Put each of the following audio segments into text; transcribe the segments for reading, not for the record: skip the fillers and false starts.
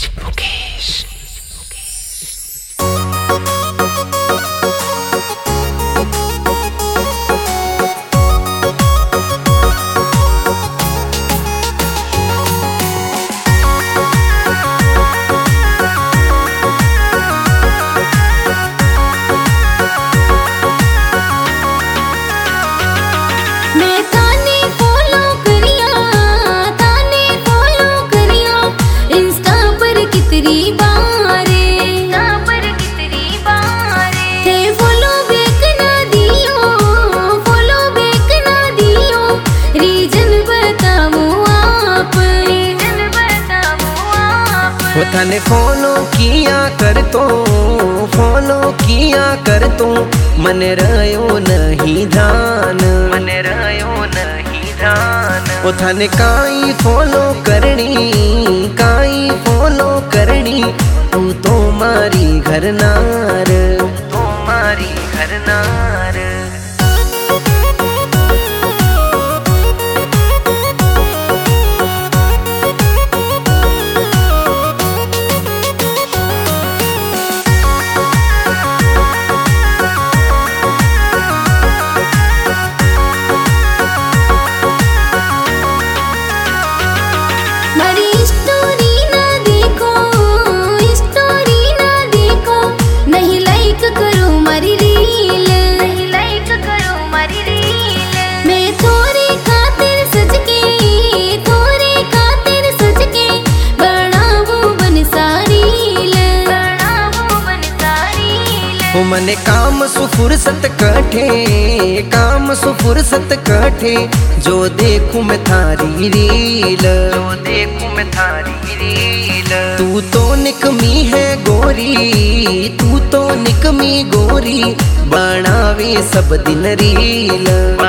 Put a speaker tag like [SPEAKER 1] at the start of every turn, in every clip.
[SPEAKER 1] थाने फॉलो किया कर तो मन रयो नहीं ध्यान ओ थाने काई फॉलो करनी तू तो मारी घरनार मने काम सु फुर्सत कटे जो देखूं मैं थारी रील तू तो निकमी है गोरी बनावे सब दिन रील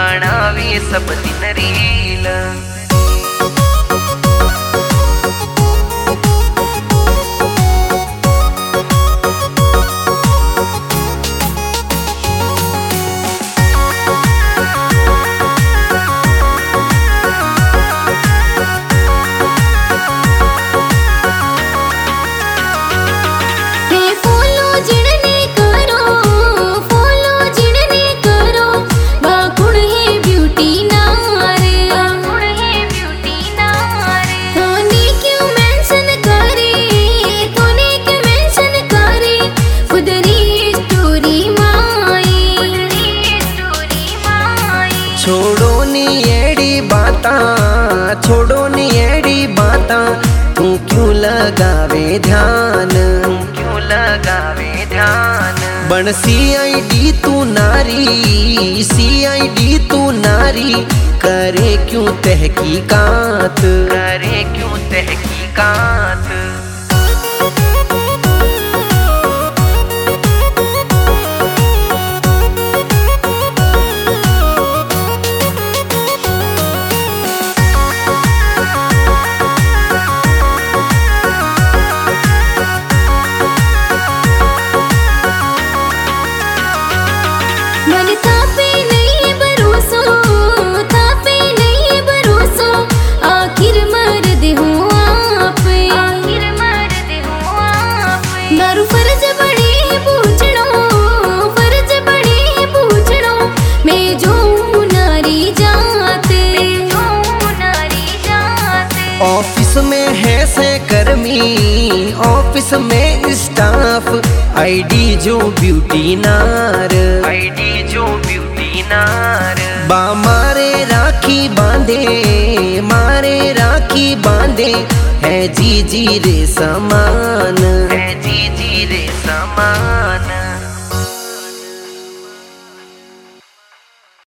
[SPEAKER 1] छोड़ो नी एड़ी बाता तू क्यों लगावे ध्यान बन CID तू नारी करे क्यों तहकीकात ऑफिस में है ऑफिस में स्टाफ ID जो ब्यूटी नार बा मारे राखी बांधे है जी रे समान